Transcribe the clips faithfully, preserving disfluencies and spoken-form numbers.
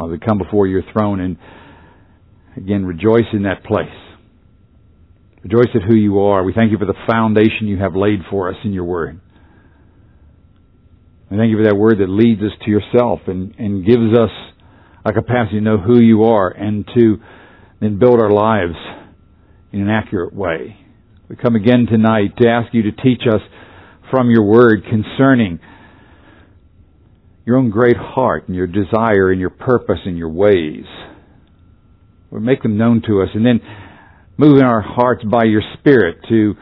Uh, we come before your throne and, again, rejoice in that place. Rejoice at who you are. We thank you for the foundation you have laid for us in your word. We thank you for that word that leads us to yourself and, and gives us a capacity to know who you are and to then build our lives in an accurate way. We come again tonight to ask you to teach us from your word concerning your own great heart and your desire and your purpose and your ways. Lord, make them known to us and then move in our hearts by your Spirit to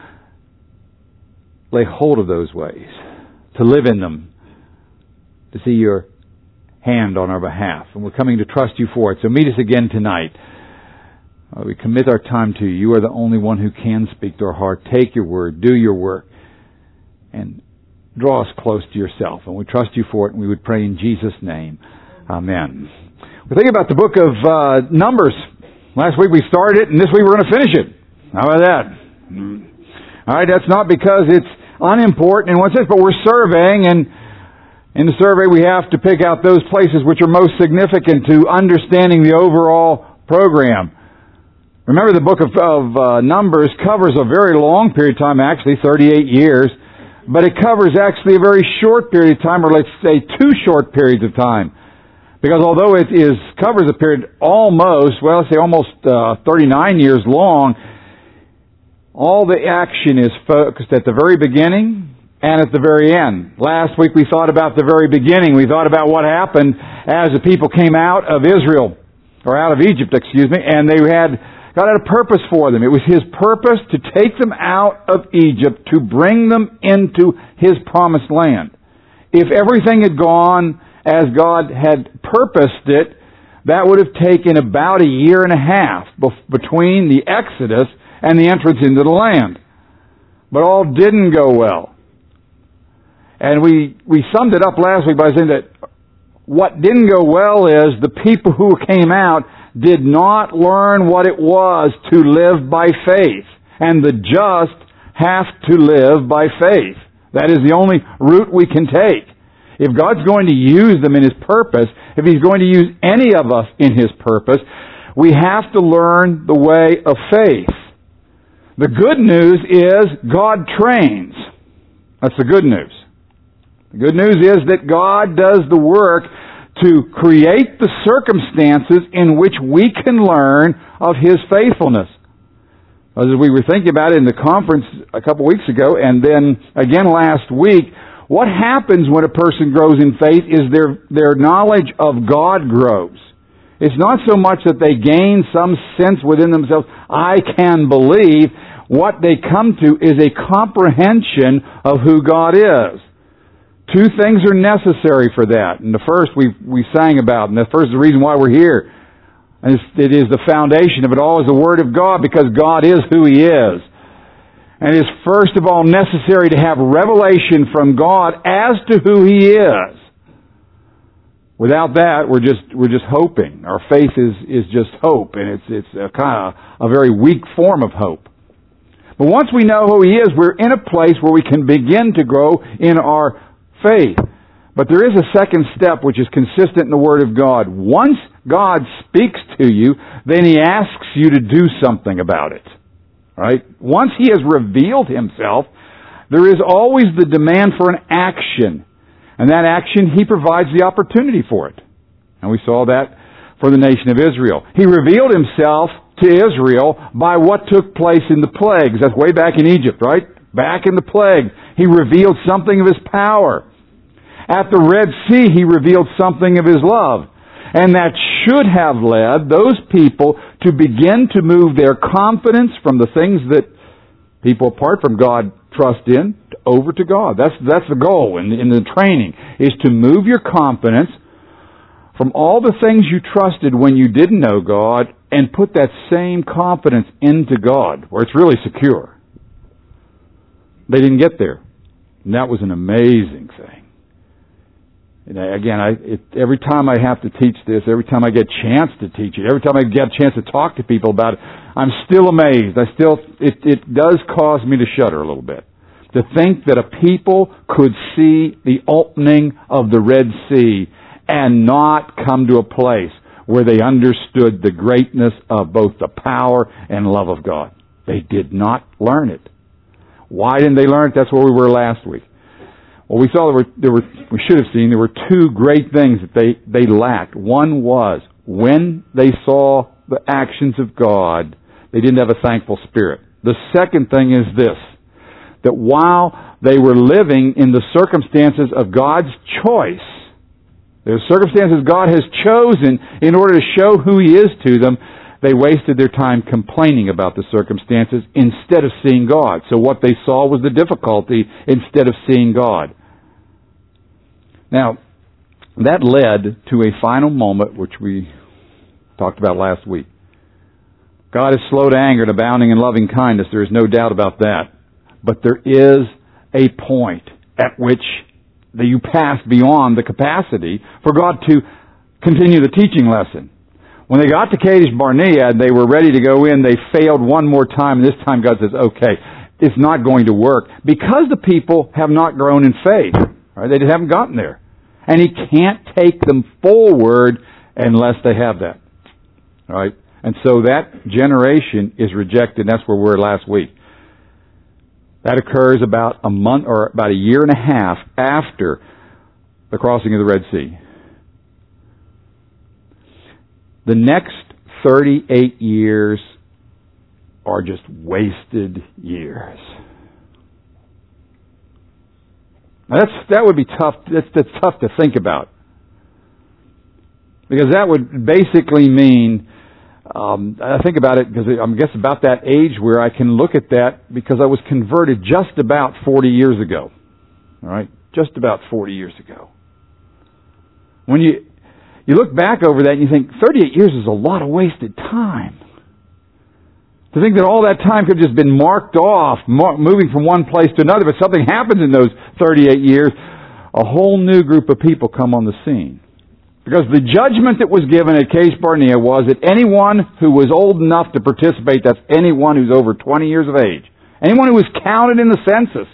lay hold of those ways, to live in them, to see your hand on our behalf. And we're coming to trust you for it. So meet us again tonight. Uh, we commit our time to you. You are the only one who can speak to our heart. Take your word, do your work, and draw us close to yourself. And we trust you for it, and we would pray in Jesus' name. Amen. We're thinking about the book of uh, Numbers. Last week we started it, and this week we're going to finish it. How about that? All right, that's not because it's unimportant in one sense, but we're surveying, and in the survey we have to pick out those places which are most significant to understanding the overall program. Remember, the book of, of uh, Numbers covers a very long period of time, actually thirty-eight years, but it covers actually a very short period of time, or let's say two short periods of time. Because although it is covers a period almost, well, let's say almost uh, thirty-nine years long, all the action is focused at the very beginning and at the very end. Last week we thought about the very beginning. We thought about what happened as the people came out of Israel, or out of Egypt, excuse me, and they had God had a purpose for them. It was His purpose to take them out of Egypt, to bring them into His promised land. If everything had gone as God had purposed it, that would have taken about a year and a half between the Exodus and the entrance into the land. But all didn't go well. And we, we summed it up last week by saying that what didn't go well is the people who came out did not learn what it was to live by faith. And the just have to live by faith. That is the only route we can take. If God's going to use them in His purpose, if He's going to use any of us in His purpose, we have to learn the way of faith. The good news is God trains. That's the good news. The good news is that God does the work to create the circumstances in which we can learn of His faithfulness. As we were thinking about it in the conference a couple weeks ago, and then again last week, what happens when a person grows in faith is their, their knowledge of God grows. It's not so much that they gain some sense within themselves, I can believe. What they come to is a comprehension of who God is. Two things are necessary for that. And the first we we sang about, and the first is the reason why we're here. And it is the foundation of it all is the Word of God, because God is who He is. And it is first of all necessary to have revelation from God as to who He is. Without that, we're just we're just hoping. Our faith is is just hope, and it's it's a kind of a very weak form of hope. But once we know who He is, we're in a place where we can begin to grow in our faith. But there is a second step which is consistent in the Word of God. Once God speaks to you, then He asks you to do something about it. Right? Once He has revealed Himself, there is always the demand for an action. And that action, He provides the opportunity for it. And we saw that for the nation of Israel. He revealed Himself to Israel by what took place in the plagues. That's way back in Egypt, right? Back in the plagues. He revealed something of His power. At the Red Sea, He revealed something of His love. And that should have led those people to begin to move their confidence from the things that people apart from God trust in over to God. That's that's the goal in, in the training, is to move your confidence from all the things you trusted when you didn't know God and put that same confidence into God, where it's really secure. They didn't get there. And that was an amazing thing. And again, I, it, every time I have to teach this, every time I get a chance to teach it, every time I get a chance to talk to people about it, I'm still amazed. I still, it, it does cause me to shudder a little bit. To think that a people could see the opening of the Red Sea and not come to a place where they understood the greatness of both the power and love of God. They did not learn it. Why didn't they learn it? That's where we were last week. Well, we saw there were, there were we should have seen there were two great things that they, they lacked. One was when they saw the actions of God, they didn't have a thankful spirit. The second thing is this, that while they were living in the circumstances of God's choice, the circumstances God has chosen in order to show who He is to them, they wasted their time complaining about the circumstances instead of seeing God. So what they saw was the difficulty instead of seeing God. Now, that led to a final moment which we talked about last week. God is slow to anger and abounding in loving kindness. There is no doubt about that. But there is a point at which that you pass beyond the capacity for God to continue the teaching lesson. When they got to Kadesh Barnea and they were ready to go in, they failed one more time. And this time God says, okay, it's not going to work. Because the people have not grown in faith. Right? They haven't gotten there. And He can't take them forward unless they have that. All right? And so that generation is rejected. That's where we were last week. That occurs about a month or about a year and a half after the crossing of the Red Sea. The next thirty-eight years are just wasted years. Now that's, that would be tough, that's, that's tough to think about. Because that would basically mean, um, I think about it because I guess about that age where I can look at that because I was converted just about forty years ago. All right? Just about forty years ago. When you You look back over that and you think, thirty-eight years is a lot of wasted time. To think that all that time could have just been marked off, mar- moving from one place to another, but something happens in those thirty-eight years, a whole new group of people come on the scene. Because the judgment that was given at Kadesh Barnea was that anyone who was old enough to participate, that's anyone who's over twenty years of age, anyone who was counted in the census,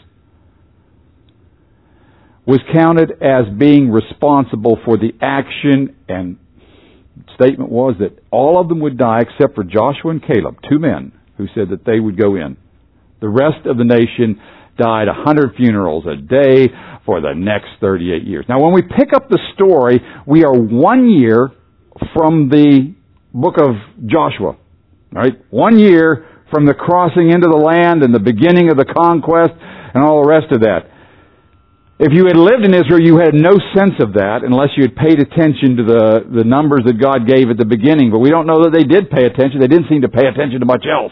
was counted as being responsible for the action, and the statement was that all of them would die except for Joshua and Caleb, two men who said that they would go in. The rest of the nation died a hundred funerals a day for the next thirty-eight years. Now when we pick up the story, we are one year from the book of Joshua. All right? One year from the crossing into the land and the beginning of the conquest and all the rest of that. If you had lived in Israel, you had no sense of that unless you had paid attention to the, the numbers that God gave at the beginning. But we don't know that they did pay attention. They didn't seem to pay attention to much else.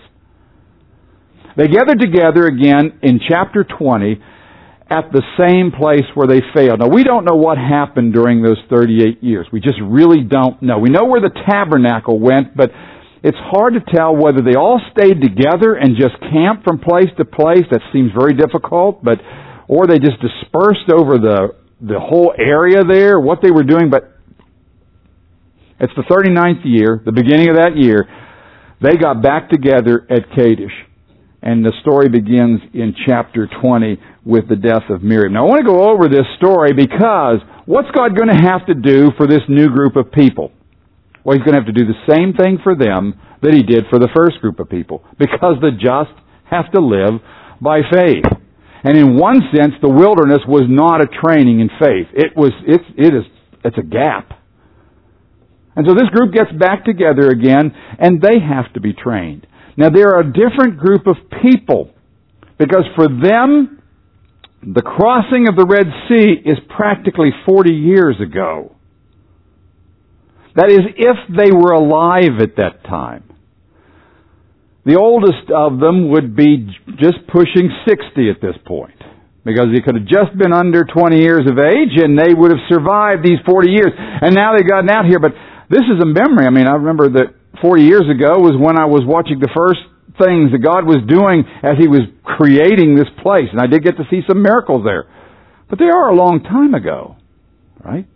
They gathered together again in chapter twenty at the same place where they failed. Now, we don't know what happened during those thirty-eight years. We just really don't know. We know where the tabernacle went, but it's hard to tell whether they all stayed together and just camped from place to place. That seems very difficult, but or they just dispersed over the the whole area there, what they were doing. But it's the thirty-ninth year, the beginning of that year, they got back together at Kadesh. And the story begins in chapter twenty with the death of Miriam. Now I want to go over this story because what's God going to have to do for this new group of people? Well, He's going to have to do the same thing for them that He did for the first group of people. Because the just have to live by faith. And in one sense, the wilderness was not a training in faith. It was, it's, it is, it's a gap. And so this group gets back together again, and they have to be trained. Now there are a different group of people, because for them, the crossing of the Red Sea is practically forty years ago. That is, if they were alive at that time. The oldest of them would be just pushing sixty at this point, because he could have just been under twenty years of age, and they would have survived these forty years. And now they've gotten out here, but this is a memory. I mean, I remember that forty years ago was when I was watching the first things that God was doing as He was creating this place. And I did get to see some miracles there. But they are a long time ago, right?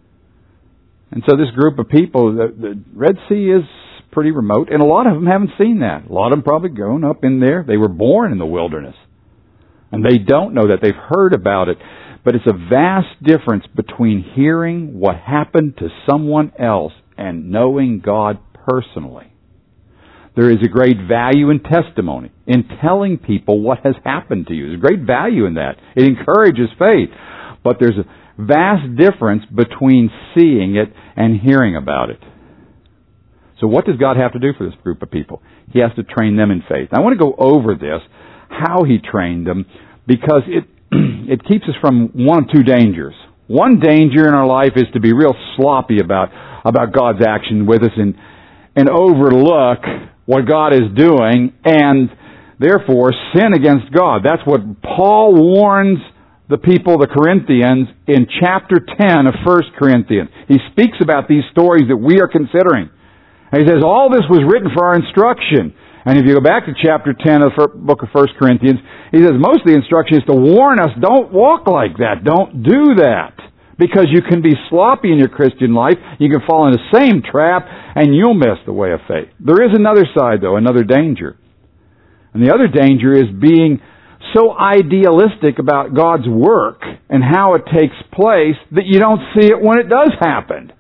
And so this group of people, the, the Red Sea is pretty remote, and a lot of them haven't seen that. A lot of them probably grown up in there. They were born in the wilderness. And they don't know that. They've heard about it. But it's a vast difference between hearing what happened to someone else and knowing God personally. There is a great value in testimony, in telling people what has happened to you. There's great value in that. It encourages faith. But there's a vast difference between seeing it and hearing about it. So what does God have to do for this group of people? He has to train them in faith. I want to go over this, how He trained them, because it it keeps us from one of two dangers. One danger in our life is to be real sloppy about about God's action with us and and overlook what God is doing and therefore sin against God. That's what Paul warns the people, the Corinthians, in chapter ten of First Corinthians. He speaks about these stories that we are considering. And he says, all this was written for our instruction. And if you go back to chapter ten of the book of First Corinthians, he says most of the instruction is to warn us, don't walk like that. Don't do that. Because you can be sloppy in your Christian life. You can fall in the same trap, and you'll miss the way of faith. There is another side, though, another danger. And the other danger is being so idealistic about God's work and how it takes place that you don't see it when it does happen.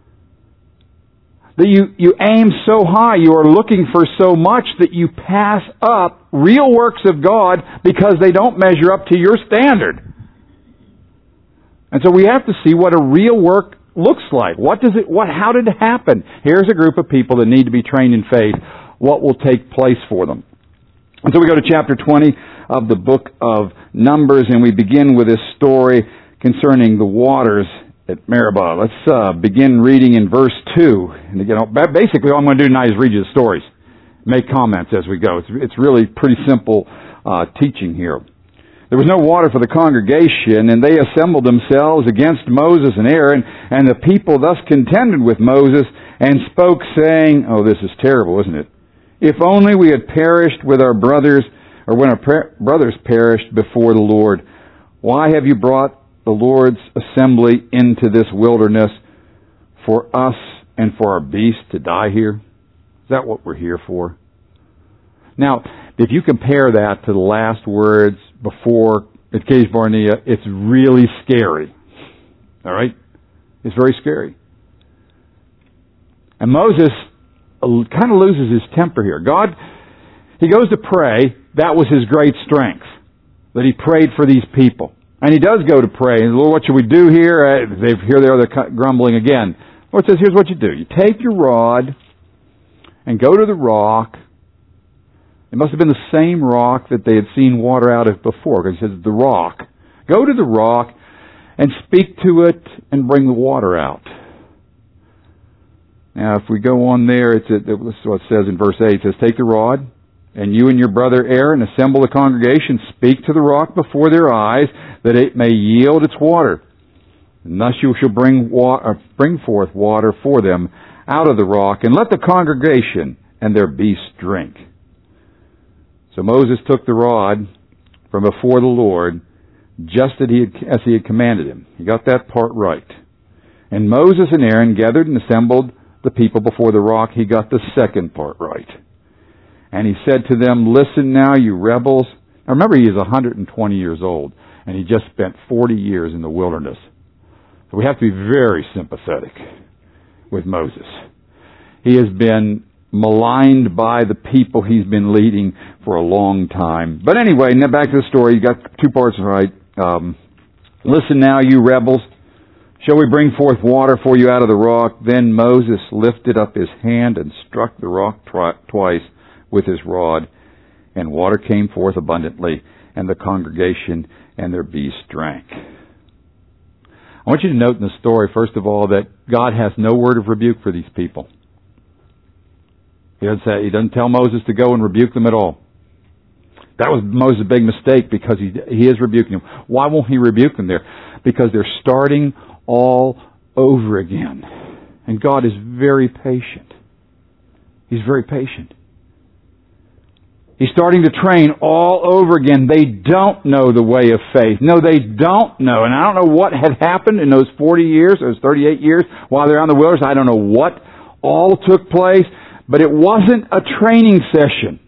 That you, you aim so high, you are looking for so much that you pass up real works of God because they don't measure up to your standard. And so we have to see what a real work looks like. What does it, what, how did it happen? Here's a group of people that need to be trained in faith. What will take place for them? And so we go to chapter twenty of the book of Numbers, and we begin with this story concerning the waters at Meribah. Let's uh, begin reading in verse two. And again, basically all I'm going to do tonight is read you the stories, make comments as we go. It's, it's really pretty simple uh, teaching here. There was no water for the congregation, and they assembled themselves against Moses and Aaron, and the people thus contended with Moses and spoke, saying, oh, this is terrible, isn't it? If only we had perished with our brothers, or when our per- brothers perished before the Lord. Why have you brought the Lord's assembly into this wilderness for us and for our beasts to die here? Is that what we're here for? Now, if you compare that to the last words before at Kadesh Barnea, it's really scary. All right? It's very scary. And Moses kind of loses his temper here. God, he goes to pray. That was his great strength, that he prayed for these people. And he does go to pray. And Lord, what should we do here? Uh, they Here they are, they're grumbling again. The Lord says, here's what you do. You take your rod and go to the rock. It must have been the same rock that they had seen water out of before, because he says, the rock. Go to the rock and speak to it and bring the water out. Now, if we go on there, it's a, this is what it says in verse eight. It says, take the rod, and you and your brother Aaron assemble the congregation, speak to the rock before their eyes, that it may yield its water. And thus you shall bring, wa- or bring forth water for them out of the rock, and let the congregation and their beasts drink. So Moses took the rod from before the Lord, just as he had, as he had commanded him. He got that part right. And Moses and Aaron gathered and assembled the people before the rock. He got the second part right. And he said to them, listen now, you rebels. Now remember, he is one hundred twenty years old, and he just spent forty years in the wilderness. So we have to be very sympathetic with Moses. He has been maligned by the people he's been leading for a long time. But anyway, now back to the story. You got two parts right. Um, listen now, you rebels. Shall we bring forth water for you out of the rock? Then Moses lifted up his hand and struck the rock twi- twice with his rod, and water came forth abundantly, and the congregation and their beasts drank. I want you to note in the story, first of all, that God has no word of rebuke for these people. He doesn't say, he doesn't tell Moses to go and rebuke them at all. That was Moses' big mistake, because he he is rebuking them. Why won't he rebuke them there? Because they're starting all over again. And God is very patient. He's very patient. He's starting to train all over again. They don't know the way of faith. No, they don't know. And I don't know what had happened in those forty years, those thirty-eight years, while they're on the wilderness. I don't know what all took place. But it wasn't a training session.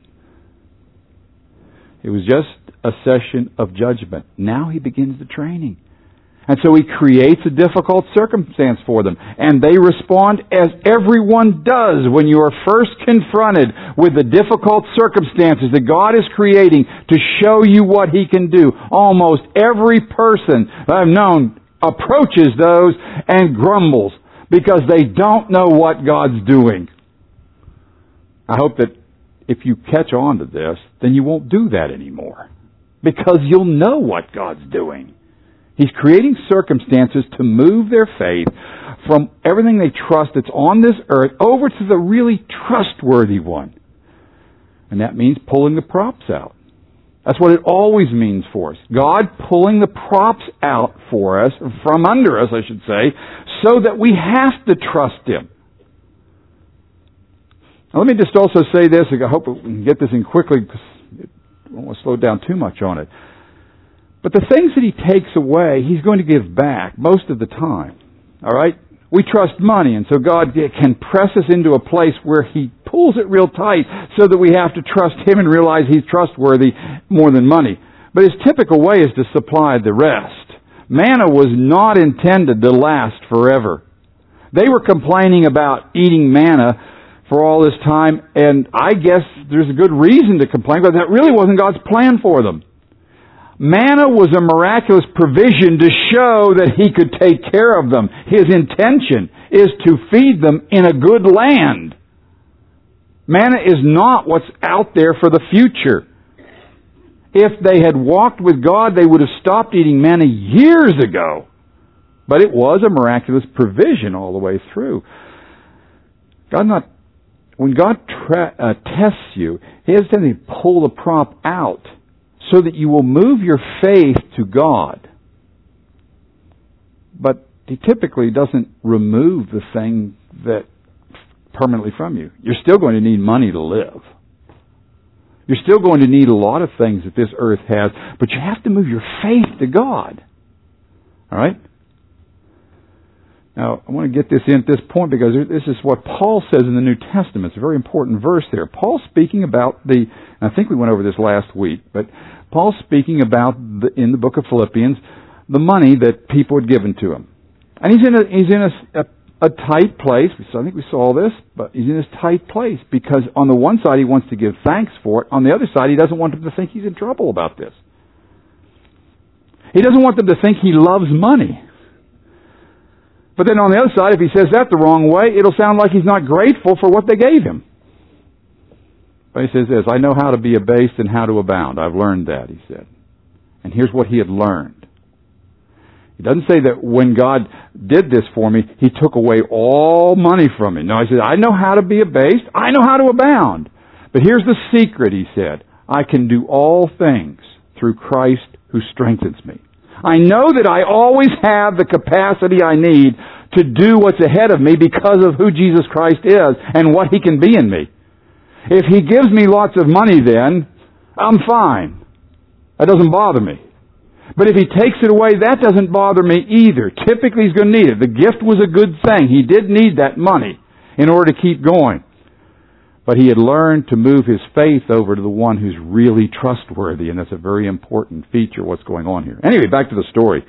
It was just a session of judgment. Now he begins the training. And so He creates a difficult circumstance for them. And they respond as everyone does when you are first confronted with the difficult circumstances that God is creating to show you what He can do. Almost every person I've known approaches those and grumbles because they don't know what God's doing. I hope that if you catch on to this, then you won't do that anymore. Because you'll know what God's doing. He's creating circumstances to move their faith from everything they trust that's on this earth over to the really trustworthy one. And that means pulling the props out. That's what it always means for us. God pulling the props out for us, from under us, I should say, so that we have to trust Him. Now, let me just also say this. I hope we can get this in quickly because I don't want to slow down too much on it. But the things that He takes away, He's going to give back most of the time. All right? We trust money, and so God can press us into a place where He pulls it real tight so that we have to trust Him and realize He's trustworthy more than money. But His typical way is to supply the rest. Manna was not intended to last forever. They were complaining about eating manna for all this time, and I guess there's a good reason to complain, but that really wasn't God's plan for them. Manna was a miraculous provision to show that He could take care of them. His intention is to feed them in a good land. Manna is not what's out there for the future. If they had walked with God, they would have stopped eating manna years ago. But it was a miraculous provision all the way through. God not, when God tra- uh, tests you, He has to pull the prop out so that you will move your faith to God. But He typically doesn't remove the thing that permanently from you. You're still going to need money to live. You're still going to need a lot of things that this earth has, but you have to move your faith to God. All right? Now, I want to get this in at this point because this is what Paul says in the New Testament. It's a very important verse there. Paul's speaking about the, I think we went over this last week, but Paul's speaking about, the, in the book of Philippians, the money that people had given to him. And he's in a, he's in a, a, a tight place. I think we saw this, but he's in this tight place because on the one side he wants to give thanks for it. On the other side, he doesn't want them to think he's in trouble about this. He doesn't want them to think he loves money. But then on the other side, if he says that the wrong way, it'll sound like he's not grateful for what they gave him. But he says this, I know how to be abased and how to abound. I've learned that, he said. And here's what he had learned. He doesn't say that when God did this for me, He took away all money from me. No, he said, I know how to be abased. I know how to abound. But here's the secret, he said. I can do all things through Christ who strengthens me. I know that I always have the capacity I need to do what's ahead of me because of who Jesus Christ is and what He can be in me. If He gives me lots of money then, I'm fine. That doesn't bother me. But if He takes it away, that doesn't bother me either. Typically He's going to need it. The gift was a good thing. He did need that money in order to keep going. But he had learned to move his faith over to the one who's really trustworthy, and that's a very important feature of what's going on here. Anyway, back to the story.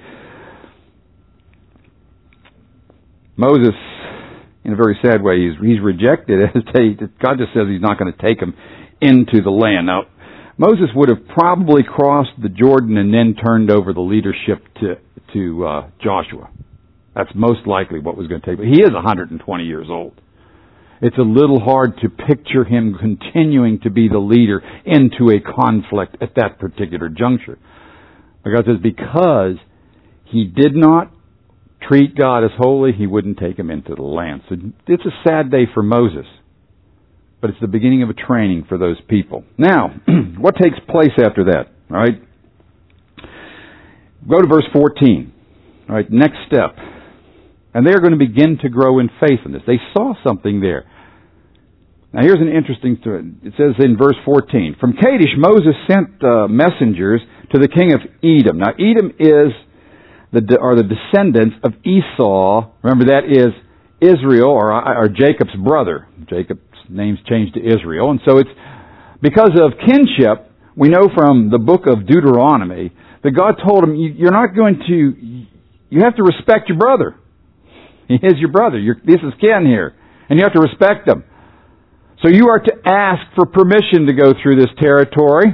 Moses, in a very sad way, he's, he's rejected. God just says He's not going to take him into the land. Now, Moses would have probably crossed the Jordan and then turned over the leadership to, to uh, Joshua. That's most likely what was going to take. But he is one hundred twenty years old. It's a little hard to picture him continuing to be the leader into a conflict at that particular juncture. But God says because he did not treat God as holy, He wouldn't take him into the land. So it's a sad day for Moses. But it's the beginning of a training for those people. Now, what takes place after that? All right. Go to verse fourteen. All right, next step. And they are going to begin to grow in faith in this. They saw something there. Now here's an interesting story. It says in verse fourteen, from Kadesh Moses sent uh, messengers to the king of Edom. Now Edom is the are the descendants of Esau. Remember that is Israel or, or Jacob's brother. Jacob's name's changed to Israel. And so it's because of kinship, we know from the book of Deuteronomy that God told him, you're not going to you have to respect your brother. He is your brother. You're, this is kin here. And you have to respect them. So you are to ask for permission to go through this territory.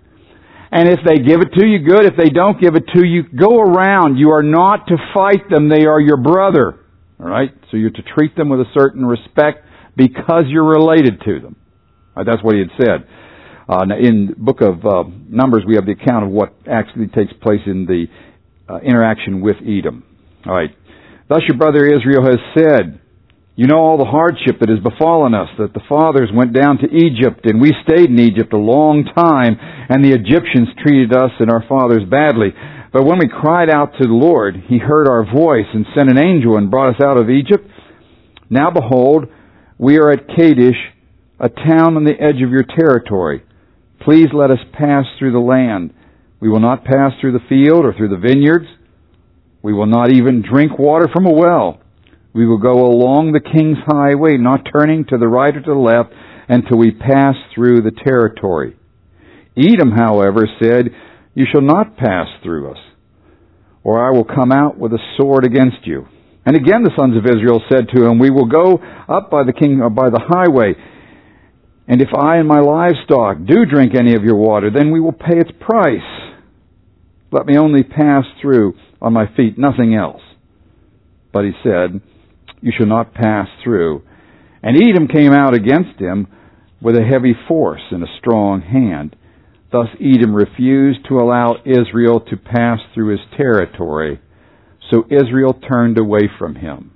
And if they give it to you, good. If they don't give it to you, go around. You are not to fight them. They are your brother. All right? So you're to treat them with a certain respect because you're related to them. All right, that's what he had said. Uh, in the book of uh, Numbers, we have the account of what actually takes place in the uh, interaction with Edom. All right. Thus your brother Israel has said, you know all the hardship that has befallen us, that the fathers went down to Egypt, and we stayed in Egypt a long time, and the Egyptians treated us and our fathers badly. But when we cried out to the Lord, He heard our voice and sent an angel and brought us out of Egypt. Now behold, we are at Kadesh, a town on the edge of your territory. Please let us pass through the land. We will not pass through the field or through the vineyards. We will not even drink water from a well. We will go along the king's highway, not turning to the right or to the left, until we pass through the territory. Edom, however, said, you shall not pass through us, or I will come out with a sword against you. And again the sons of Israel said to him, we will go up by the king or by the highway, and if I and my livestock do drink any of your water, then we will pay its price. Let me only pass through on my feet, nothing else. But he said, you shall not pass through. And Edom came out against him with a heavy force and a strong hand. Thus Edom refused to allow Israel to pass through his territory. So Israel turned away from him.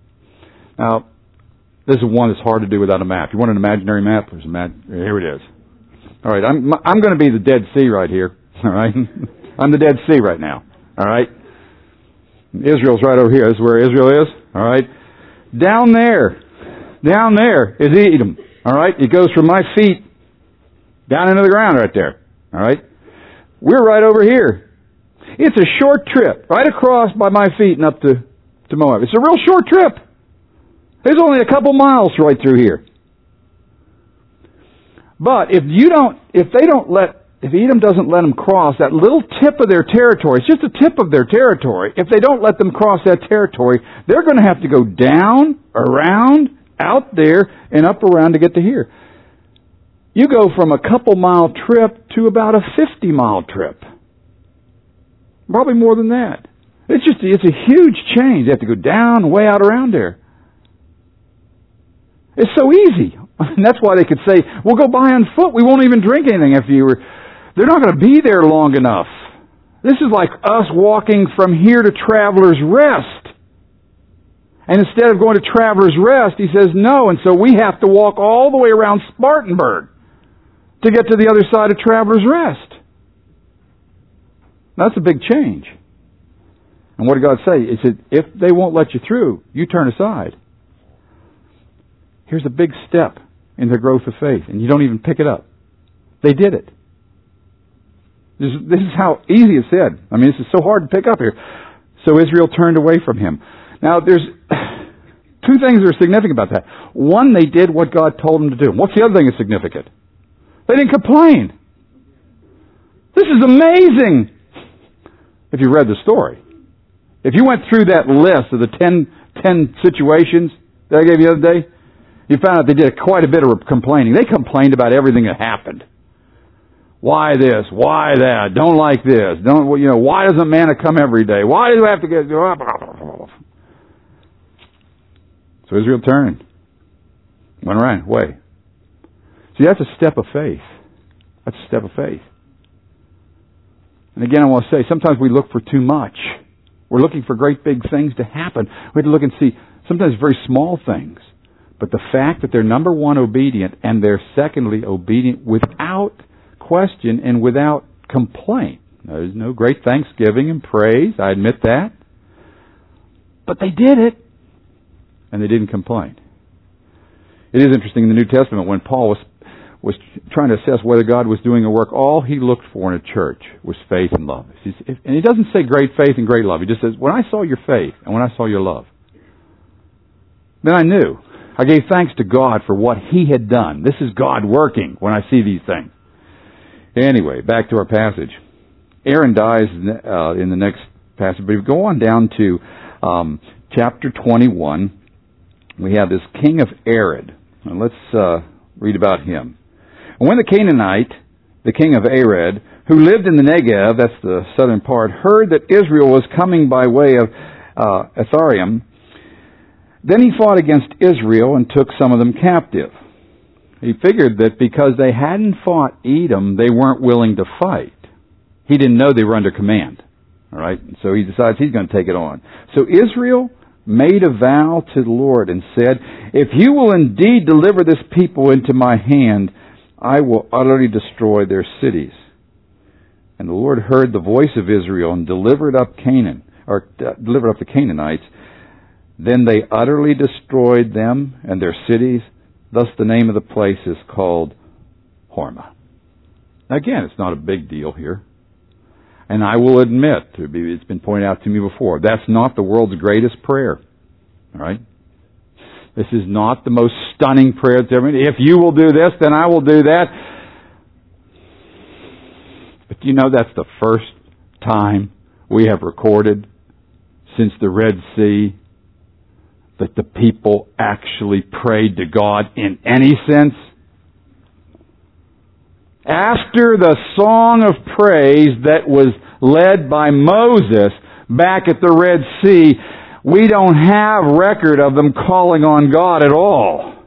Now, this is one that's hard to do without a map. You want an imaginary map? There's a map. Here it is. All right, I'm I'm going to be the Dead Sea right here. All right, I'm the Dead Sea right now. All right, Israel's right over here. This is where Israel is. All right, down there, down there is Edom. All right, it goes from my feet down into the ground right there. All right, we're right over here. It's a short trip right across by my feet and up to to Moab. It's a real short trip. There's only a couple miles right through here. But if you don't, if they don't let, if Edom doesn't let them cross that little tip of their territory, it's just a tip of their territory, if they don't let them cross that territory, they're going to have to go down, around, out there, and up around to get to here. You go from a couple mile trip to about a fifty mile trip. Probably more than that. It's just, it's a huge change. You have to go down, way out around there. It's so easy. And that's why they could say, we'll go by on foot. We won't even drink anything after you were... They're not going to be there long enough. This is like us walking from here to Traveler's Rest. And instead of going to Traveler's Rest, he says no. And so we have to walk all the way around Spartanburg to get to the other side of Traveler's Rest. That's a big change. And what did God say? He said, if they won't let you through, you turn aside. Here's a big step in the growth of faith, and you don't even pick it up. They did it. This, this is how easy it's said. I mean, this is so hard to pick up here. So Israel turned away from him. Now, there's two things that are significant about that. One, they did what God told them to do. What's the other thing that's significant? They didn't complain. This is amazing. If you read the story. If you went through that list of the ten, ten situations that I gave you the other day, you found out they did quite a bit of complaining. They complained about everything that happened. Why this? Why that? Don't like this. Don't, you know, why doesn't manna come every day? Why do we have to get... So Israel turned. Went around, way. See, that's a step of faith. That's a step of faith. And again, I want to say, sometimes we look for too much. We're looking for great big things to happen. We have to look and see sometimes very small things. But the fact that they're, number one, obedient, and they're, secondly, obedient without question and without complaint. There's no great thanksgiving and praise. I admit that. But they did it, and they didn't complain. It is interesting in the New Testament when Paul was was trying to assess whether God was doing a work, all he looked for in a church was faith and love. And he doesn't say great faith and great love. He just says, when I saw your faith and when I saw your love, then I knew. I gave thanks to God for what He had done. This is God working when I see these things. Anyway, back to our passage. Aaron dies uh, in the next passage. But if we go on down to um, chapter twenty-one, we have this king of Arad. And let's uh, read about him. And when the Canaanite, the king of Arad, who lived in the Negev, that's the southern part, heard that Israel was coming by way of uh, Ethraim, then he fought against Israel and took some of them captive. He figured that because they hadn't fought Edom, they weren't willing to fight. He didn't know they were under command. All right? So he decides he's going to take it on. So Israel made a vow to the Lord and said, "If you will indeed deliver this people into my hand, I will utterly destroy their cities." And the Lord heard the voice of Israel and delivered up Canaan, or uh, delivered up the Canaanites. Then they utterly destroyed them and their cities. Thus the name of the place is called Hormah. Now again, it's not a big deal here. And I will admit, it's been pointed out to me before, that's not the world's greatest prayer. All right? This is not the most stunning prayer that's ever made. If you will do this, then I will do that. But you know, that's the first time we have recorded since the Red Sea that the people actually prayed to God in any sense. After the song of praise that was led by Moses back at the Red Sea, we don't have record of them calling on God at all.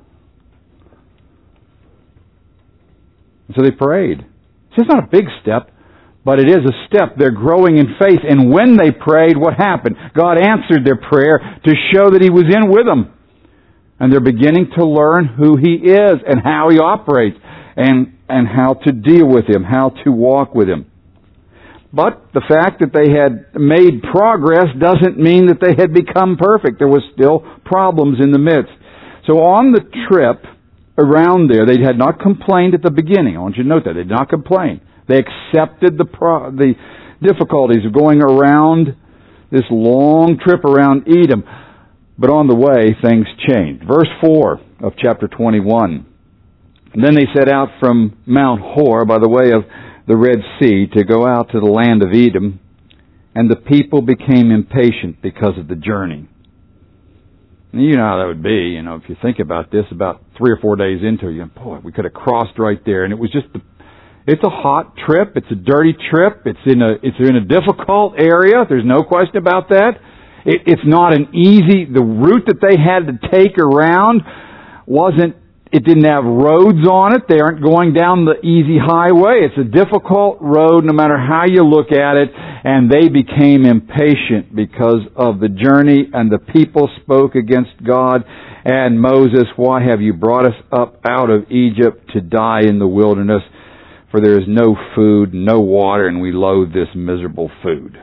So they prayed. So it's not a big step, but it is a step. They're growing in faith. And when they prayed, what happened? God answered their prayer to show that He was in with them. And they're beginning to learn who He is and how He operates and, and how to deal with Him, how to walk with Him. But the fact that they had made progress doesn't mean that they had become perfect. There was still problems in the midst. So on the trip around there, they had not complained at the beginning. I want you to note that. They did not complain. They accepted the pro- the difficulties of going around this long trip around Edom. But on the way, things changed. Verse four of chapter twenty-one. And then they set out from Mount Hor by the way of the Red Sea to go out to the land of Edom, and the people became impatient because of the journey. And you know how that would be, you know, if you think about this, about three or four days into it, you go, boy, we could have crossed right there, and it was just, the, it's a hot trip, it's a dirty trip, it's in a, it's in a difficult area, there's no question about that. It, it's not an easy, the route that they had to take around wasn't, it didn't have roads on it. They aren't going down the easy highway. It's a difficult road no matter how you look at it. And they became impatient because of the journey, and the people spoke against God and Moses. "Why have you brought us up out of Egypt to die in the wilderness? For there is no food, no water, and we loathe this miserable food."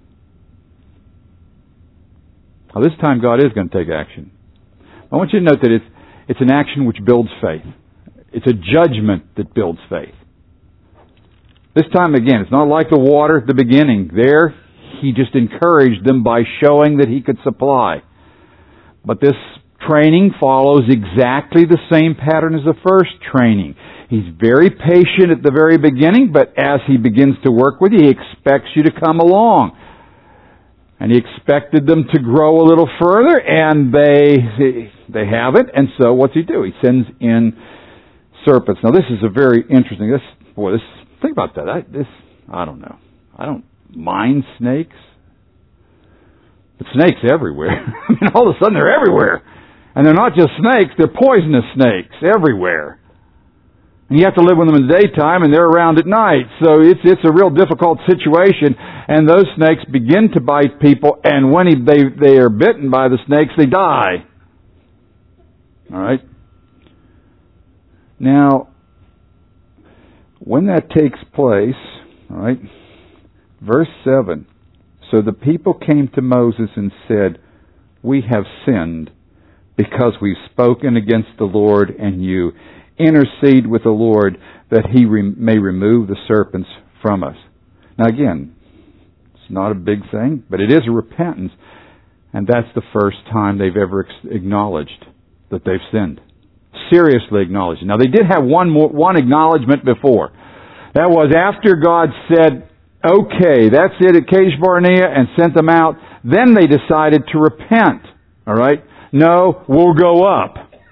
Now this time God is going to take action. I want you to note that it's It's an action which builds faith. It's a judgment that builds faith. This time again, it's not like the water at the beginning. There, He just encouraged them by showing that He could supply. But this training follows exactly the same pattern as the first training. He's very patient at the very beginning, but as He begins to work with you, He expects you to come along. And He expected them to grow a little further, and they they haven't. And so what's He do? He sends in serpents. Now this is a very interesting. This boy, this think about that. I, this I don't know. I don't mind snakes, but snakes everywhere. I mean, all of a sudden they're everywhere, and they're not just snakes; they're poisonous snakes everywhere. And you have to live with them in the daytime, and they're around at night. So it's it's a real difficult situation. And those snakes begin to bite people, and when he, they they are bitten by the snakes, they die. All right? Now, when that takes place, all right, verse seven, so the people came to Moses and said, "We have sinned because we've spoken against the Lord and you. Intercede with the Lord that He re- may remove the serpents from us." Now again, it's not a big thing, but it is a repentance, and that's the first time they've ever ex- acknowledged that they've sinned. Seriously acknowledged. Now they did have one more, one acknowledgement before. That was after God said, okay, that's it at Kadesh Barnea, and sent them out. Then they decided to repent. All right? No, we'll go up.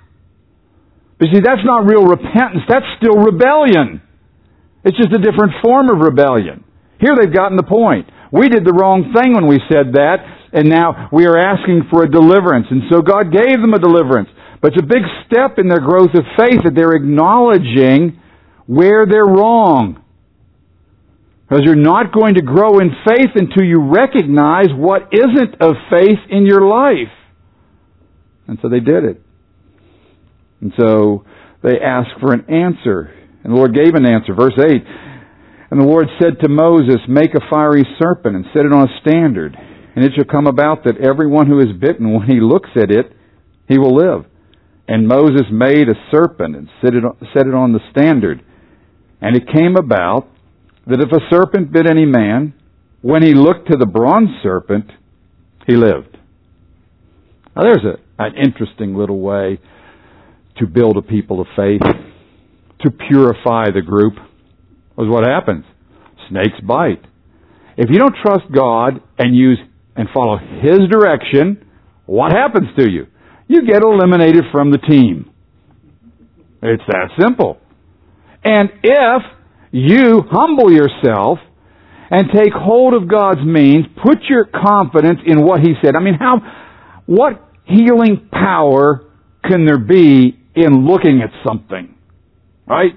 But see, that's not real repentance. That's still rebellion. It's just a different form of rebellion. Here they've gotten the point. We did the wrong thing when we said that, and now we are asking for a deliverance. And so God gave them a deliverance. But it's a big step in their growth of faith that they're acknowledging where they're wrong. Because you're not going to grow in faith until you recognize what isn't of faith in your life. And so they did it. And so they asked for an answer. And the Lord gave an answer. Verse eight. And the Lord said to Moses, make a fiery serpent and set it on a standard. And it shall come about that everyone who is bitten, when he looks at it, he will live. And Moses made a serpent and set it on, set it on the standard. And it came about that if a serpent bit any man, when he looked to the bronze serpent, he lived. Now there's a, an interesting little way to build a people of faith, to purify the group. Was what happens. Snakes bite. If you don't trust God and use and follow His direction, what happens to you? You get eliminated from the team. It's that simple. And if you humble yourself and take hold of God's means, put your confidence in what He said. I mean, how, what healing power can there be in looking at something? Right?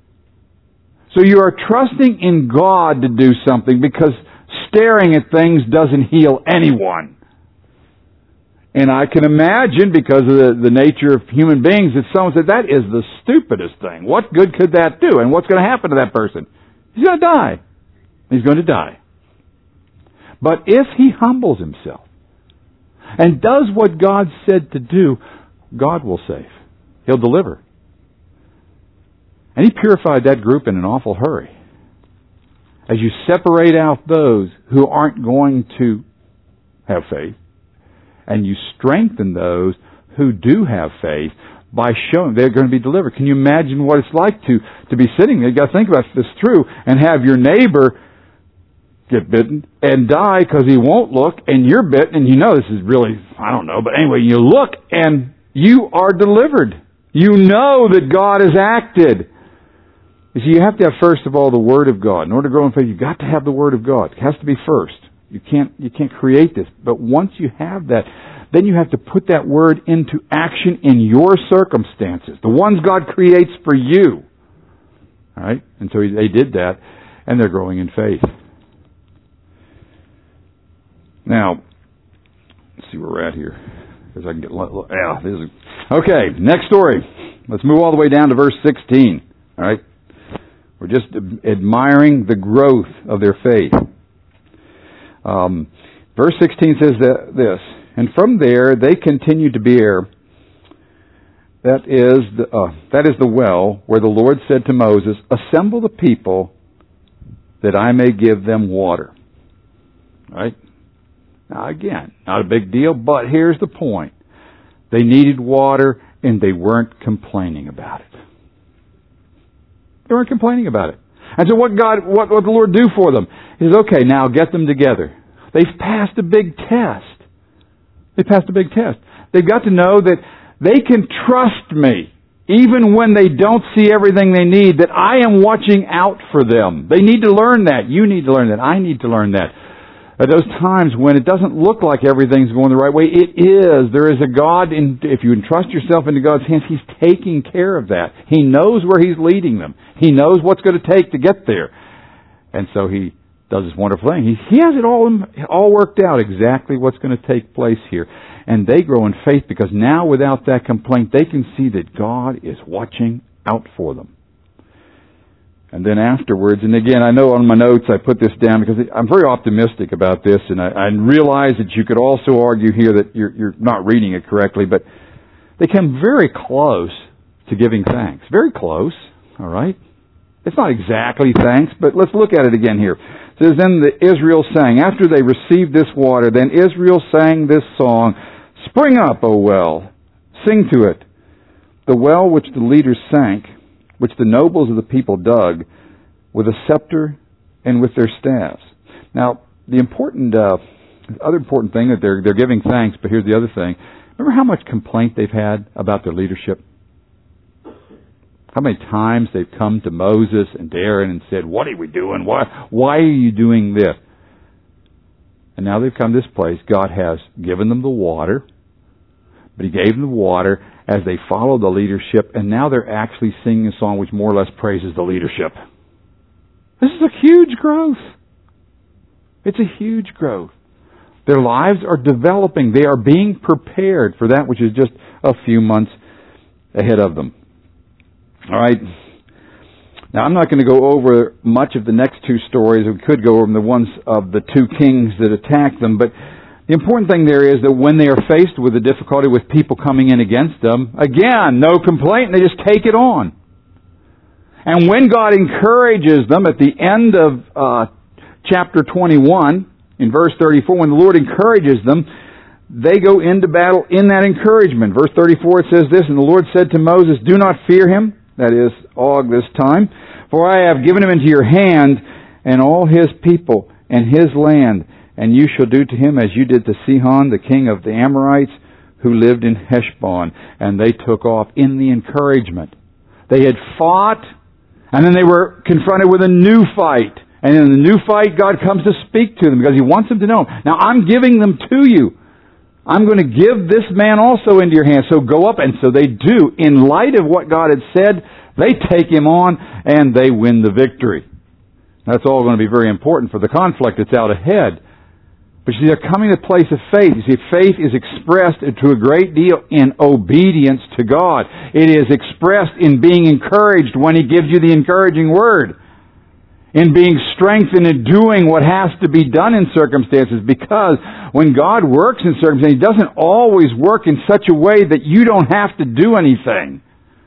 So you are trusting in God to do something because staring at things doesn't heal anyone. And I can imagine, because of the, the nature of human beings, that someone said, that is the stupidest thing. What good could that do? And what's going to happen to that person? He's going to die. He's going to die. But if he humbles himself and does what God said to do, God will save. He'll deliver. And he purified that group in an awful hurry. As you separate out those who aren't going to have faith, and you strengthen those who do have faith by showing they're going to be delivered. Can you imagine what it's like to, to be sitting there? You've got to think about this through and have your neighbor get bitten and die because he won't look, and you're bitten, and you know this is really, I don't know, but anyway, you look and you are delivered. You know that God has acted. You see, you have to have first of all the Word of God. In order to grow in faith, you've got to have the Word of God. It has to be first. You can't, you can't create this. But once you have that, then you have to put that Word into action in your circumstances. The ones God creates for you. All right? And so they did that, and they're growing in faith. Now, let's see where we're at here. Because I can get, yeah, this is, okay, next story. Let's move all the way down to verse sixteen. All right? We're just admiring the growth of their faith. Um, verse sixteen says that, this, and from there they continued to bear. That is the uh, that is the well where the Lord said to Moses, "Assemble the people, that I may give them water." Right? Now again, not a big deal, but here's the point: they needed water, and they weren't complaining about it. They weren't complaining about it. And so what God, what, what the Lord do for them? He says, okay, now get them together. They've passed a big test. They passed a big test. They've got to know that they can trust me, even when they don't see everything they need, that I am watching out for them. They need to learn that. You need to learn that. I need to learn that. At those times when it doesn't look like everything's going the right way, it is. There is a God, in, if you entrust yourself into God's hands, He's taking care of that. He knows where He's leading them. He knows what's going to take to get there. And so He does this wonderful thing. He, he has it all, all worked out, exactly what's going to take place here. And they grow in faith because now without that complaint, they can see that God is watching out for them. And then afterwards, and again, I know on my notes I put this down because I'm very optimistic about this, and I, I realize that you could also argue here that you're, you're not reading it correctly, but they come very close to giving thanks. Very close, all right? It's not exactly thanks, but let's look at it again here. It says, then the Israel sang, after they received this water, then Israel sang this song, "Spring up, O well, sing to it. The well which the leaders sank, which the nobles of the people dug, with a scepter and with their staffs. Now, the important, uh, other important thing that they're they're giving thanks, but here's the other thing. Remember how much complaint they've had about their leadership? How many times they've come to Moses and Aaron and said, "What are we doing? Why why are you doing this?" And now they've come to this place. God has given them the water, but He gave them the water as they follow the leadership, and now they're actually singing a song which more or less praises the leadership. This is a huge growth. It's a huge growth. Their lives are developing. They are being prepared for that which is just a few months ahead of them. All right. Now, I'm not going to go over much of the next two stories. We could go over the ones of the two kings that attacked them, but the important thing there is that when they are faced with a difficulty with people coming in against them, again, no complaint, they just take it on. And when God encourages them at the end of uh, chapter twenty-one, in verse thirty-four, when the Lord encourages them, they go into battle in that encouragement. Verse thirty-four, it says this, "And the Lord said to Moses, Do not fear him," that is, Og this time, "for I have given him into your hand, and all his people, and his land. And you shall do to him as you did to Sihon, the king of the Amorites, who lived in Heshbon." And they took off in the encouragement. They had fought, and then they were confronted with a new fight. And in the new fight, God comes to speak to them because He wants them to know, now I'm giving them to you. I'm going to give this man also into your hands. So go up. And so they do. In light of what God had said, they take him on and they win the victory. That's all going to be very important for the conflict that's out ahead. But you see, they're coming to a place of faith. You see, faith is expressed to a great deal in obedience to God. It is expressed in being encouraged when He gives you the encouraging word. In being strengthened in doing what has to be done in circumstances. Because when God works in circumstances, He doesn't always work in such a way that you don't have to do anything.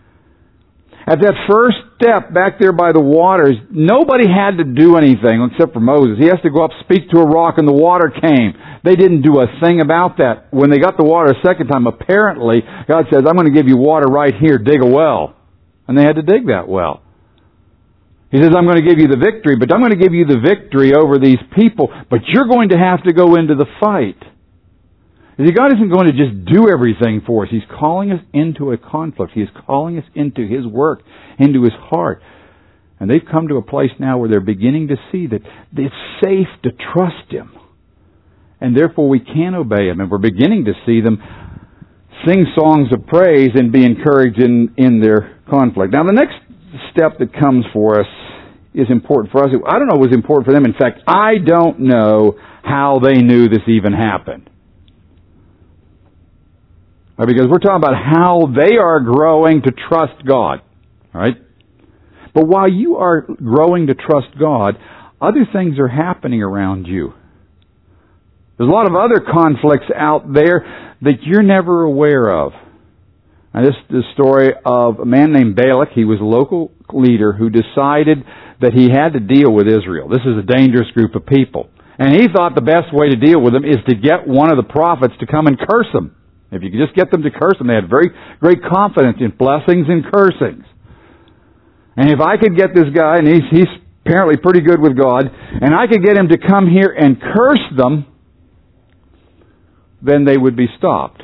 At that first step back there by the waters, nobody had to do anything except for Moses. He has to go up, speak to a rock, and the water came. They didn't do a thing about that. When they got the water a second time, apparently, God says, I'm going to give you water right here, dig a well. And they had to dig that well. He says, I'm going to give you the victory, but I'm going to give you the victory over these people, but you're going to have to go into the fight. You see, God isn't going to just do everything for us. He's calling us into a conflict. He is calling us into His work, into His heart. And they've come to a place now where they're beginning to see that it's safe to trust Him. And therefore we can obey Him. And we're beginning to see them sing songs of praise and be encouraged in, in their conflict. Now the next step that comes for us is important for us. I don't know what was important for them. In fact, I don't know how they knew this even happened. Right, because we're talking about how they are growing to trust God. All right? But while you are growing to trust God, other things are happening around you. There's a lot of other conflicts out there that you're never aware of. Now, this is the story of a man named Balak. He was a local leader who decided that he had to deal with Israel. This is a dangerous group of people. And he thought the best way to deal with them is to get one of the prophets to come and curse them. If you could just get them to curse them, they had very great confidence in blessings and cursings. And if I could get this guy, and he's, he's apparently pretty good with God, and I could get him to come here and curse them, then they would be stopped.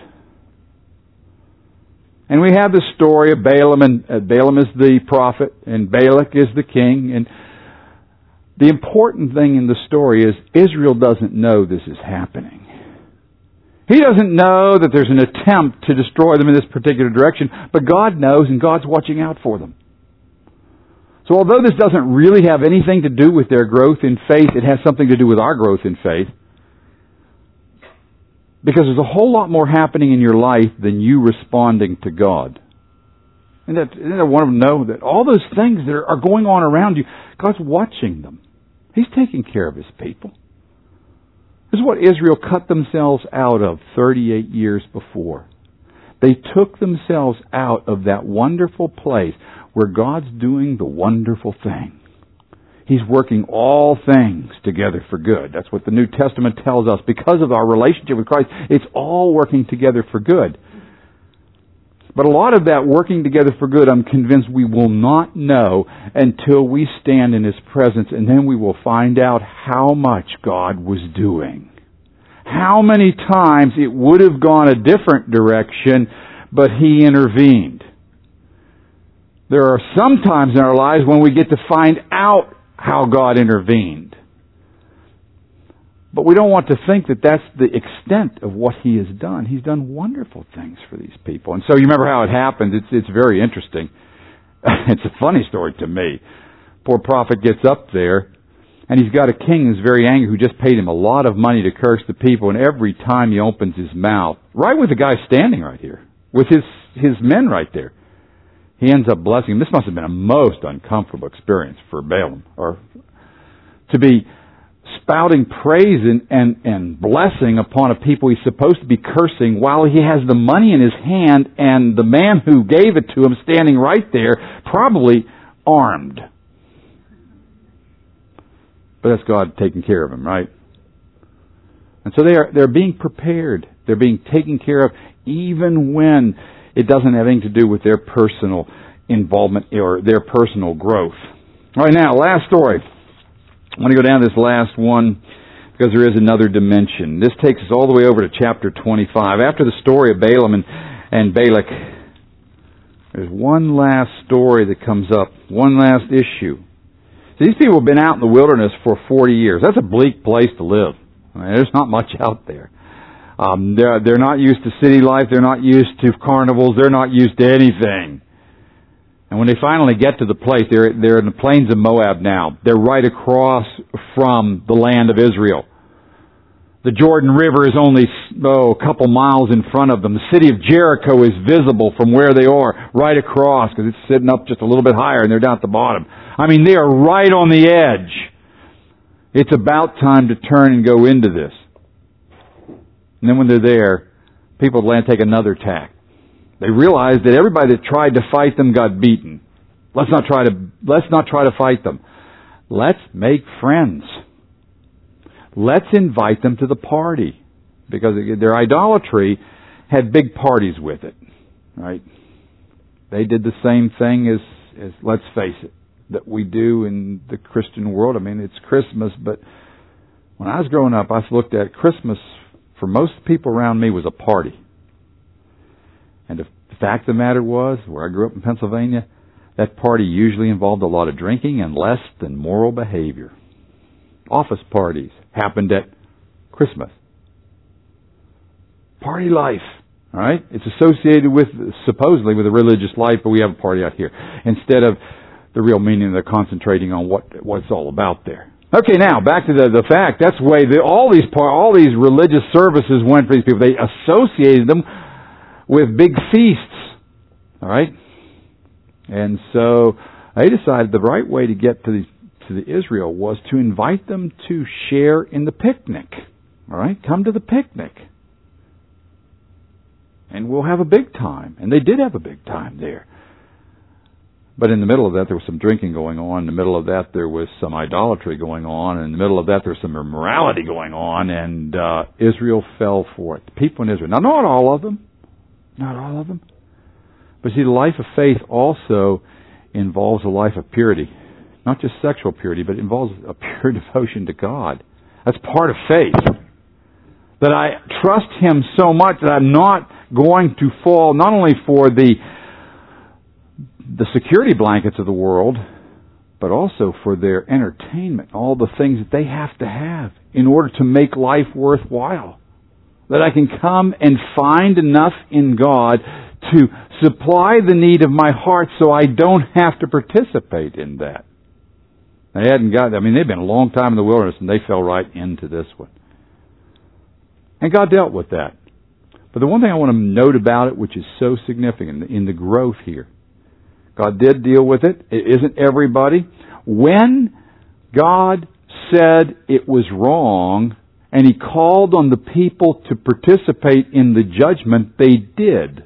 And we have the story of Balaam, and uh, Balaam is the prophet, and Balak is the king. And the important thing in the story is Israel doesn't know this is happening. He doesn't know that there's an attempt to destroy them in this particular direction, but God knows, and God's watching out for them. So although this doesn't really have anything to do with their growth in faith, it has something to do with our growth in faith. Because there's a whole lot more happening in your life than you responding to God. And that, and I want to know that all those things that are going on around you, God's watching them. He's taking care of His people. This is what Israel cut themselves out of thirty-eight years before. They took themselves out of that wonderful place where God's doing the wonderful thing. He's working all things together for good. That's what the New Testament tells us. Because of our relationship with Christ, it's all working together for good. But a lot of that working together for good, I'm convinced we will not know until we stand in His presence, and then we will find out how much God was doing. How many times it would have gone a different direction, but He intervened. There are some times in our lives when we get to find out how God intervened. But we don't want to think that that's the extent of what He has done. He's done wonderful things for these people. And so you remember how it happened. It's, it's very interesting. It's a funny story to me. Poor prophet gets up there, and he's got a king who's very angry, who just paid him a lot of money to curse the people, and every time he opens his mouth, right with the guy standing right here, with his, his men right there, he ends up blessing him. This must have been a most uncomfortable experience for Balaam, or to be spouting praise and, and, and blessing upon a people he's supposed to be cursing while he has the money in his hand and the man who gave it to him standing right there, probably armed. But that's God taking care of him, right? And so they are, they're being prepared. They're being taken care of even when it doesn't have anything to do with their personal involvement or their personal growth. All right, now, last story. I want to go down to this last one because there is another dimension. This takes us all the way over to chapter twenty-five. After the story of Balaam and, and Balak, there's one last story that comes up, one last issue. So these people have been out in the wilderness for forty years. That's a bleak place to live. I mean, there's not much out there. Um, they're, they're not used to city life. They're not used to carnivals. They're not used to anything. And when they finally get to the place, they're, they're in the plains of Moab now. They're right across from the land of Israel. The Jordan River is only oh, a couple miles in front of them. The city of Jericho is visible from where they are, right across, because it's sitting up just a little bit higher and they're down at the bottom. I mean, they are right on the edge. It's about time to turn and go into this. And then when they're there, people of the land take another tack. They realize that everybody that tried to fight them got beaten. Let's not try to, let's not try to fight them. Let's make friends. Let's invite them to the party. Because their idolatry had big parties with it. Right? They did the same thing as, as, let's face it, that we do in the Christian world. I mean, it's Christmas, but when I was growing up, I looked at Christmas, for most people around me, was a party. And the fact of the matter was, where I grew up in Pennsylvania, that party usually involved a lot of drinking and less than moral behavior. Office parties happened at Christmas. Party life, all right? It's associated with, supposedly, with a religious life, but we have a party out here. Instead of the real meaning, they're concentrating on what, what it's all about there. Okay, now, back to the, the fact, that's the way the, all these par, all these religious services went for these people. They associated them with big feasts. All right? And so they decided the right way to get to the, to the Israel was to invite them to share in the picnic. All right? Come to the picnic. And we'll have a big time. And they did have a big time there. But in the middle of that, there was some drinking going on. In the middle of that, there was some idolatry going on. And in the middle of that, there was some immorality going on. And uh, Israel fell for it. The people in Israel. Now, not all of them. Not all of them. But see, the life of faith also involves a life of purity. Not just sexual purity, but it involves a pure devotion to God. That's part of faith. That I trust Him so much that I'm not going to fall not only for the the security blankets of the world, but also for their entertainment, all the things that they have to have in order to make life worthwhile. That I can come and find enough in God to supply the need of my heart so I don't have to participate in that. They hadn't got, I mean, they've been a long time in the wilderness and they fell right into this one. And God dealt with that. But the one thing I want to note about it, which is so significant in the growth here, God did deal with it. It isn't everybody. When God said it was wrong, and He called on the people to participate in the judgment, they did.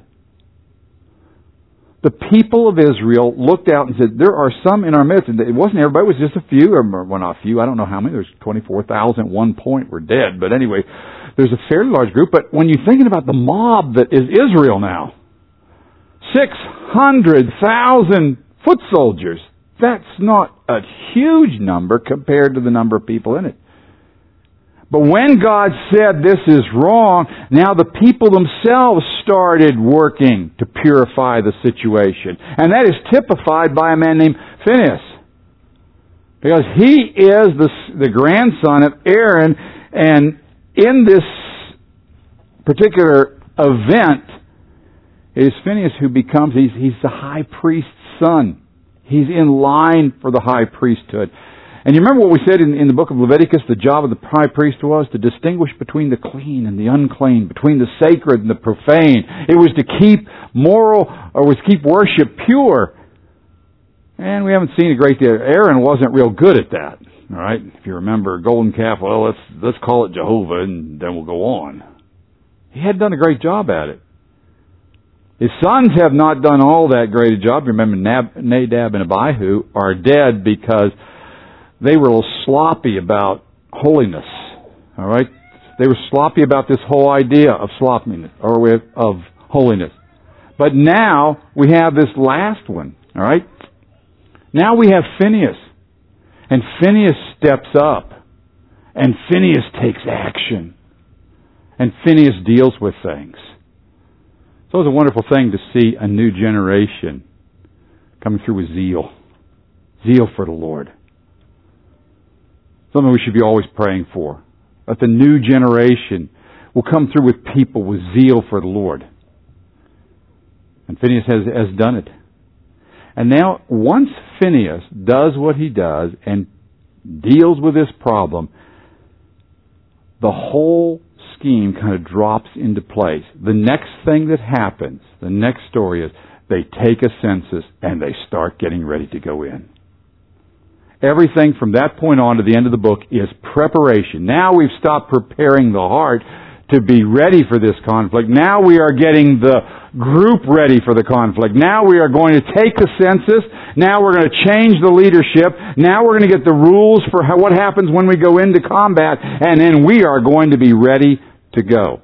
The people of Israel looked out and said, there are some in our midst. It wasn't everybody, it was just a few, or well, not a few, I don't know how many. There's twenty-four thousand at one point were dead. But anyway, there's a fairly large group. But when you're thinking about the mob that is Israel now, six hundred thousand foot soldiers. That's not a huge number compared to the number of people in it. But when God said this is wrong, now the people themselves started working to purify the situation. And that is typified by a man named Phinehas. Because he is the, the grandson of Aaron, and in this particular event, it is Phinehas who becomes, he's, he's the high priest's son. He's in line for the high priesthood. And you remember what we said in, in the book of Leviticus, the job of the high priest was to distinguish between the clean and the unclean, between the sacred and the profane. It was to keep moral, or was to keep worship pure. And we haven't seen a great deal. Aaron wasn't real good at that. All right? If you remember, golden calf, well, let's, let's call it Jehovah and then we'll go on. He hadn't done a great job at it. His sons have not done all that great a job. Remember, Nadab and Abihu are dead because they were a little sloppy about holiness. All right? They were sloppy about this whole idea of sloppiness, or of holiness. But now we have this last one. All right? Now we have Phinehas. And Phinehas steps up. And Phinehas takes action. And Phinehas deals with things. So it's a wonderful thing to see a new generation coming through with zeal. Zeal for the Lord. Something we should be always praying for. That the new generation will come through with people with zeal for the Lord. And Phinehas has, has done it. And now, once Phinehas does what he does and deals with this problem, the whole scheme kind of drops into place. The next thing that happens, the next story is, they take a census and they start getting ready to go in. Everything from that point on to the end of the book is preparation. Now we've stopped preparing the heart to be ready for this conflict. Now we are getting the group ready for the conflict. Now we are going to take the census. Now we're going to change the leadership. Now we're going to get the rules for how, what happens when we go into combat. And then we are going to be ready to go.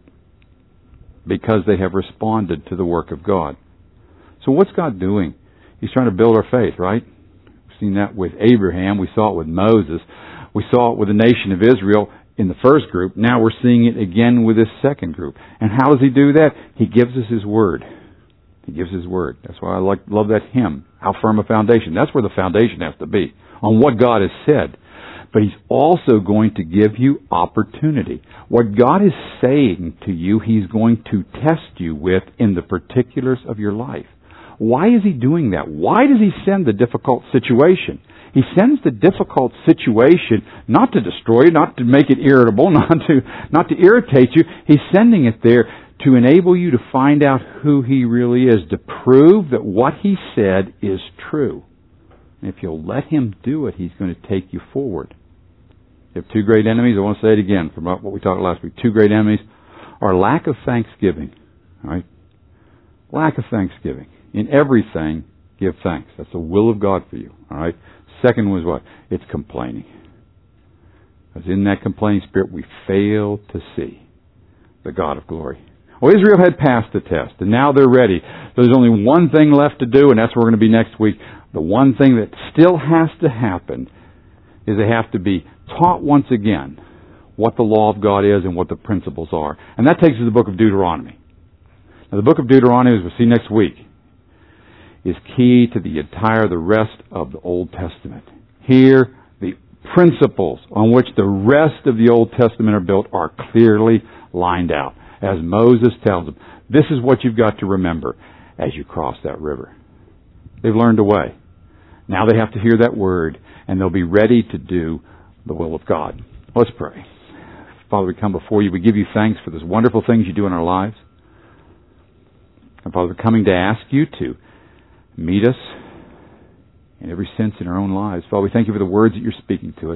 Because they have responded to the work of God. So what's God doing? He's trying to build our faith, right? We've seen that with Abraham. We saw it with Moses. We saw it with the nation of Israel in the first group. Now we're seeing it again with this second group. And how does He do that? He gives us His Word. He gives His Word. That's why I like, love that hymn, How Firm a Foundation. That's where the foundation has to be, on what God has said. But He's also going to give you opportunity. What God is saying to you, He's going to test you with in the particulars of your life. Why is He doing that? Why does He send the difficult situation? He sends the difficult situation not to destroy you, not to make it irritable, not to, not to irritate you. He's sending it there to enable you to find out who He really is, to prove that what He said is true. And if you'll let Him do it, He's going to take you forward. You have two great enemies. I want to say it again from what we talked last week. Two great enemies are lack of thanksgiving. All right? Lack of thanksgiving. In everything, give thanks. That's the will of God for you. All right? Second was what? It's complaining. Because in that complaining spirit, we fail to see the God of glory. Well, Israel had passed the test, and now they're ready. There's only one thing left to do, and that's where we're going to be next week. The one thing that still has to happen is they have to be taught once again what the law of God is and what the principles are. And that takes us to the book of Deuteronomy. Now, the book of Deuteronomy, as we'll see next week, is key to the entire, the rest of the Old Testament. Here, the principles on which the rest of the Old Testament are built are clearly lined out. As Moses tells them, this is what you've got to remember as you cross that river. They've learned a way. Now they have to hear that word, and they'll be ready to do the will of God. Let's pray. Father, we come before you. We give you thanks for those wonderful things you do in our lives. And Father, we're coming to ask you to meet us in every sense in our own lives. Father, we thank you for the words that you're speaking to us.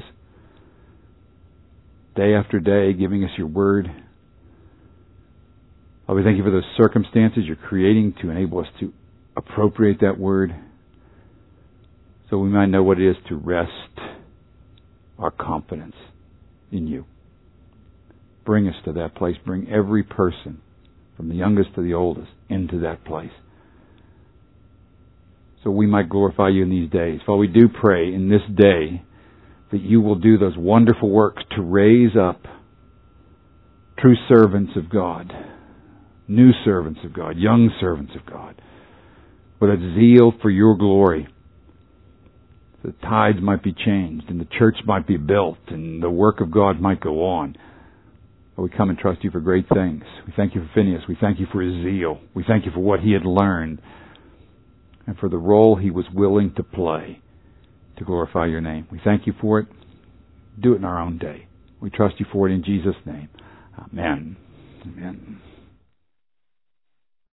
Day after day, giving us your word. Father, we thank you for those circumstances you're creating to enable us to appropriate that word so we might know what it is to rest our confidence in you. Bring us to that place. Bring every person, from the youngest to the oldest, into that place. so we might glorify you in these days. Father, we do pray in this day that you will do those wonderful works to raise up true servants of God, new servants of God, young servants of God, with a zeal for your glory. The tides might be changed, and the church might be built, and the work of God might go on. But we come and trust you for great things. We thank you for Phineas. We thank you for his zeal. We thank you for what he had learned, and for the role he was willing to play to glorify your name. We thank you for it. Do it in our own day. We trust you for it in Jesus' name. Amen. Amen.